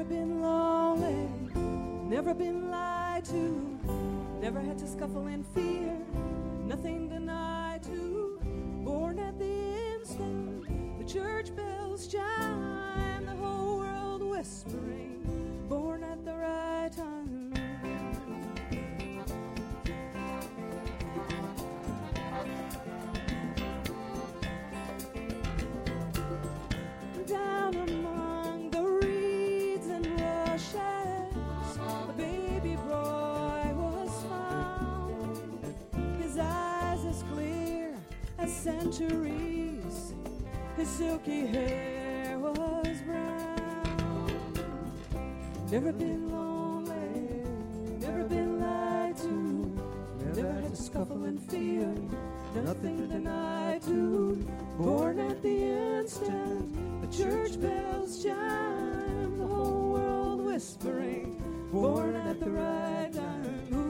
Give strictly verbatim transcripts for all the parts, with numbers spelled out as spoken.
been lonely, never been lied to, never had to scuffle in fear, nothing denied to, born at the instant the church bells chime, the whole world whispering, born at the right time. Down among the reeds and rushes, a baby boy was found. His eyes as clear as centuries, his silky hair was brown. Never been lonely, never been lied to, never had to scuffle in fear, nothing denied to, born at the instant the church bells chime, the whole world whispering, born at the right time. Ooh,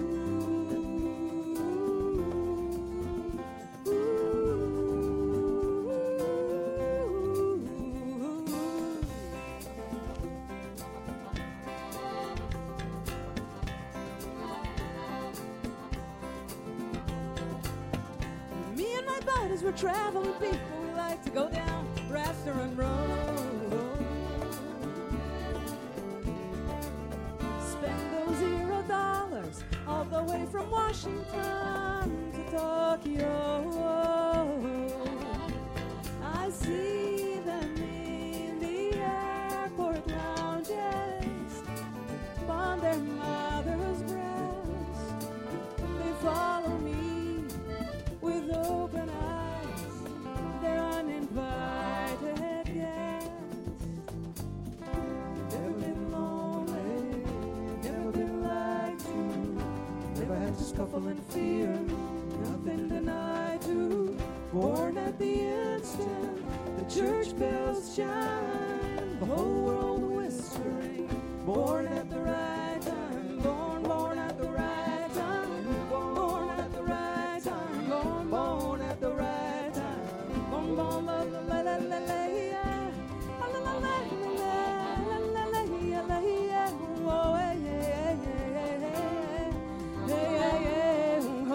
ooh, ooh. Me and my buddies were traveling people, we like to go down Restaurant Road, spend those zero dollars all the way from Washington to Tokyo. I see them in the airport lounges, upon their mother's breast. They follow me with open eyes, they're uninvited guests. Never been lonely, never been lied to, never had to scuffle in fear, nothing denied to, born at the instant the church bells chime, the whole world whispering, born at the right time, born, born at the right time, born at the right time, born, born at the right time, born, born, la la la la la la, yeah, la la la la la la la la, yeah, la yeah, oh yeah, yeah, yeah, yeah, yeah, yeah, oh.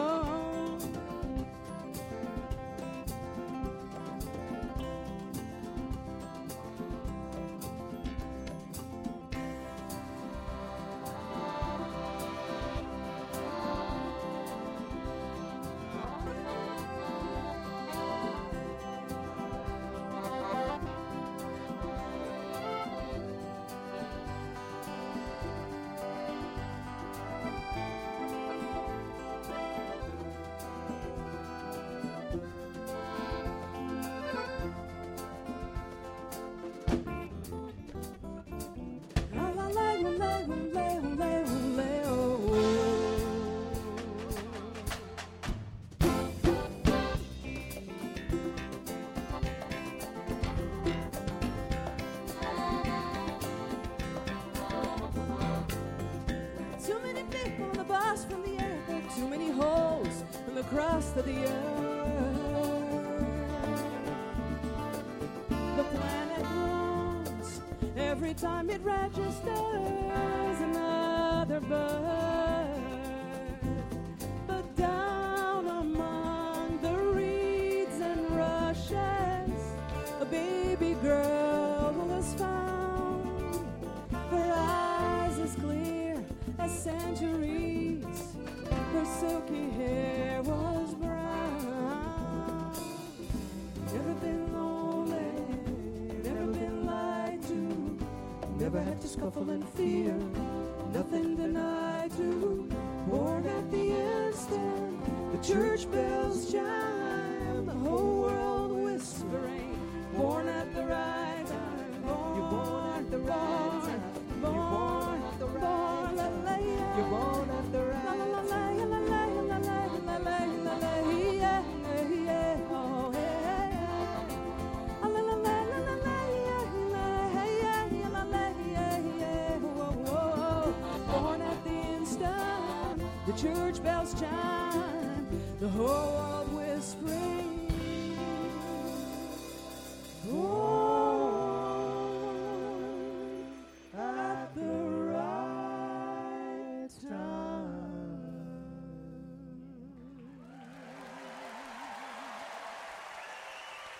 La la la la la la la la, oh. Too many people on the bus from the airport, too many holes in the crust of the earth. The planet groans every time it registers another birth. But down among the reeds and rushes, a baby girl was found. Her eyes as clear as centuries, her silky hair was brown. Never been lonely, never been lied to, never had to scuffle in fear, nothing denied to, born at the instant the church bells chime, the whole world whispering, born at the right time, born, you're born at the right time, born at the right time, you're born at the right time, la la la la la la la la la la la, yeah, yeah, oh yeah, la la la la la la, yeah, yeah, la la, yeah, yeah, oh, oh, born at the instant the church bells chime, the whole world whispering.